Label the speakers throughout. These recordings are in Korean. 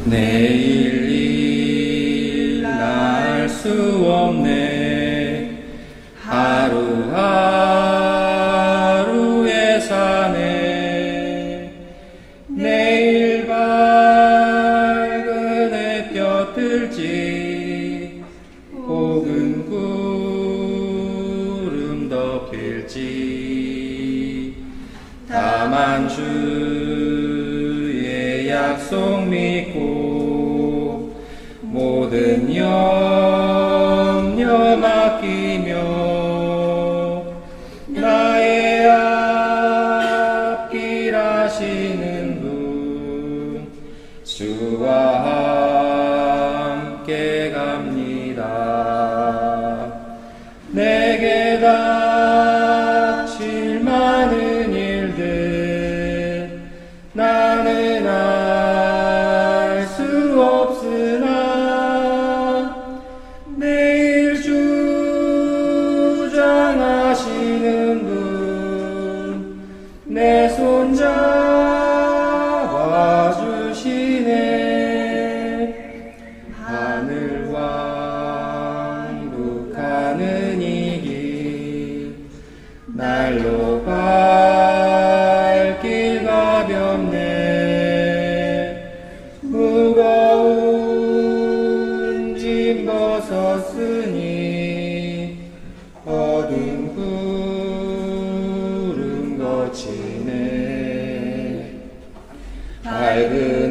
Speaker 1: 내일 일 알 수 없네. 하루하루에 사네. 내일 밝은 햇볕 들지 혹은 구름 덮일지. 다만 주의 약속 믿고 모든 염려 맡기며 나의 앞길 하시는 분 주와 함께 갑니다. 내게 닥칠 많은 일들 나는 알 수 없으나 내일 주장하시는 분 내 손 잡아주시네. 하늘 왕국하는 이 길 날로 갈 길 가볍네. 무거운 짐 벗었으니 어두운 구름 거치네. 밝은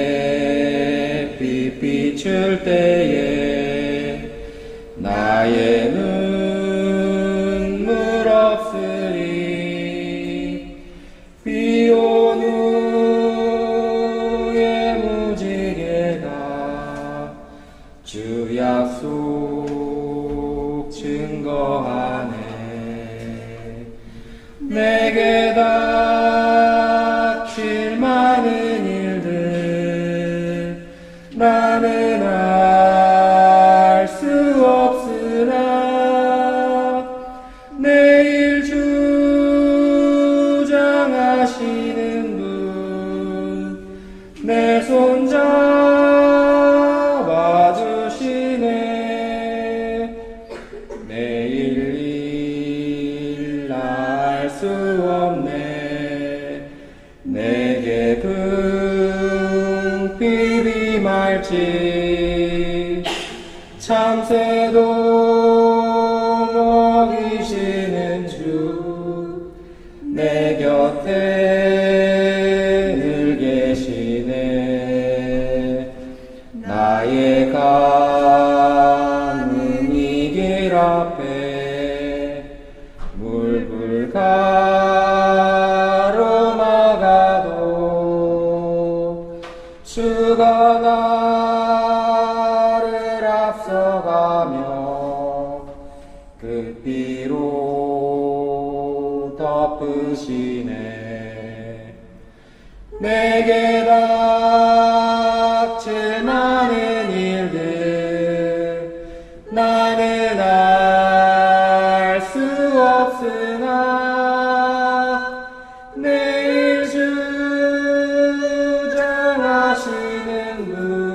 Speaker 1: 햇빛 비출 때에 나의 눈물 없으리. 비 온 후에 무지개가 주 약속 증거하네. 내게 닥칠 많은 일들 나는 알 수 없으나 내일 주장하시는 분 내 손 잡아주시네. 내일 일 알 수 없네. 내게 등불이 말지 참새도 먹이시는 주 내 곁에 늘 계시네. 나의 가는 이 길 앞에 물불 가로막아도 주가 나를 앞서가며 그 피로 덮으시네. 내게 닥칠 많은 일들 나는 알 수 없으나 내일 주장하시는 분